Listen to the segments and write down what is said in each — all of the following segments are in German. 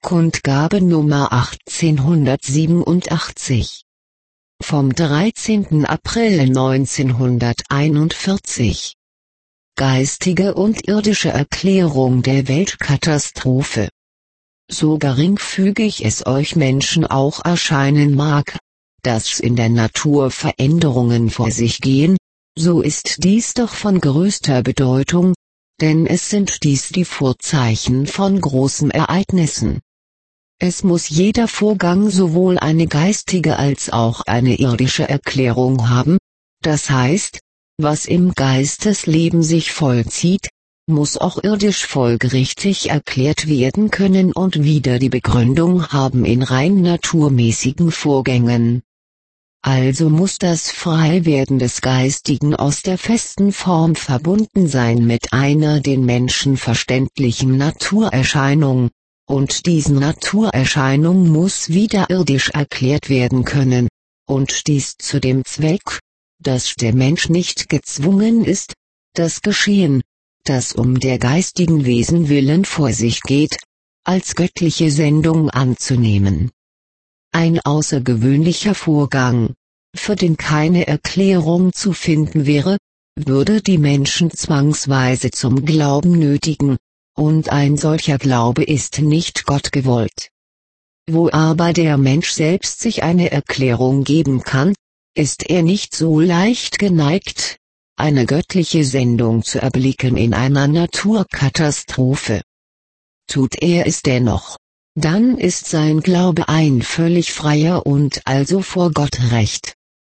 Kundgabe Nummer 1887. Vom 13. April 1941. Geistige und irdische Erklärung der Weltkatastrophe. So geringfügig es euch Menschen auch erscheinen mag, dass in der Natur Veränderungen vor sich gehen, so ist dies doch von größter Bedeutung, denn es sind dies die Vorzeichen von großen Ereignissen. Es muss jeder Vorgang sowohl eine geistige als auch eine irdische Erklärung haben, das heißt, was im Geistesleben sich vollzieht, muss auch irdisch folgerichtig erklärt werden können und wieder die Begründung haben in rein naturmäßigen Vorgängen. Also muss das Freiwerden des Geistigen aus der festen Form verbunden sein mit einer den Menschen verständlichen Naturerscheinung, und diese Naturerscheinung muss wieder irdisch erklärt werden können, und dies zu dem Zweck, dass der Mensch nicht gezwungen ist, das Geschehen, das um der geistigen Wesen willen vor sich geht, als göttliche Sendung anzunehmen. Ein außergewöhnlicher Vorgang, für den keine Erklärung zu finden wäre, würde die Menschen zwangsweise zum Glauben nötigen, und ein solcher Glaube ist nicht Gott gewollt. Wo aber der Mensch selbst sich eine Erklärung geben kann, ist er nicht so leicht geneigt, eine göttliche Sendung zu erblicken in einer Naturkatastrophe. Tut er es dennoch, dann ist sein Glaube ein völlig freier und also vor Gott recht.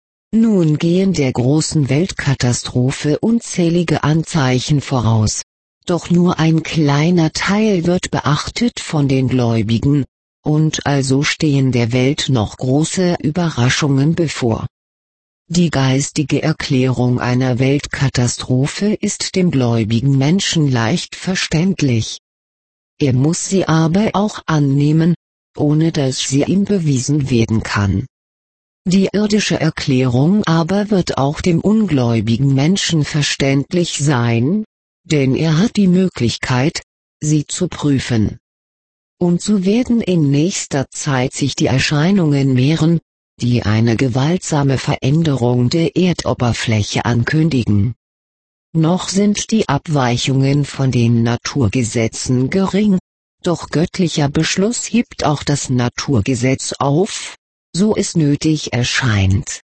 Nun gehen der großen Weltkatastrophe unzählige Anzeichen voraus, doch nur ein kleiner Teil wird beachtet von den Gläubigen, und also stehen der Welt noch große Überraschungen bevor. Die geistige Erklärung einer Weltkatastrophe ist dem gläubigen Menschen leicht verständlich. Er muss sie aber auch annehmen, ohne dass sie ihm bewiesen werden kann. Die irdische Erklärung aber wird auch dem ungläubigen Menschen verständlich sein, denn er hat die Möglichkeit, sie zu prüfen. Und so werden in nächster Zeit sich die Erscheinungen mehren, die eine gewaltsame Veränderung der Erdoberfläche ankündigen. Noch sind die Abweichungen von den Naturgesetzen gering, doch göttlicher Beschluss hebt auch das Naturgesetz auf, so es nötig erscheint.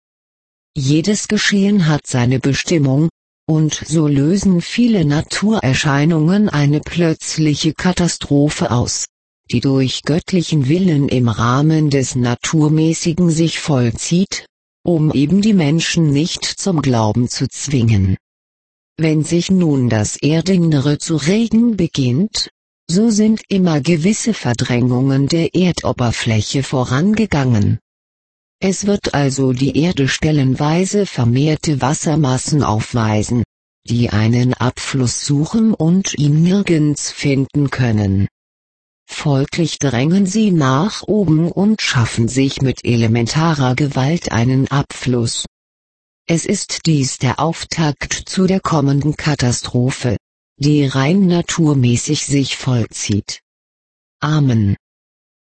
Jedes Geschehen hat seine Bestimmung, und so lösen viele Naturerscheinungen eine plötzliche Katastrophe aus, die durch göttlichen Willen im Rahmen des Naturmäßigen sich vollzieht, um eben die Menschen nicht zum Glauben zu zwingen. Wenn sich nun das Erdinnere zu regen beginnt, so sind immer gewisse Verdrängungen der Erdoberfläche vorangegangen. Es wird also die Erde stellenweise vermehrte Wassermassen aufweisen, die einen Abfluss suchen und ihn nirgends finden können. Folglich drängen sie nach oben und schaffen sich mit elementarer Gewalt einen Abfluss. Es ist dies der Auftakt zu der kommenden Katastrophe, die rein naturmäßig sich vollzieht. Amen.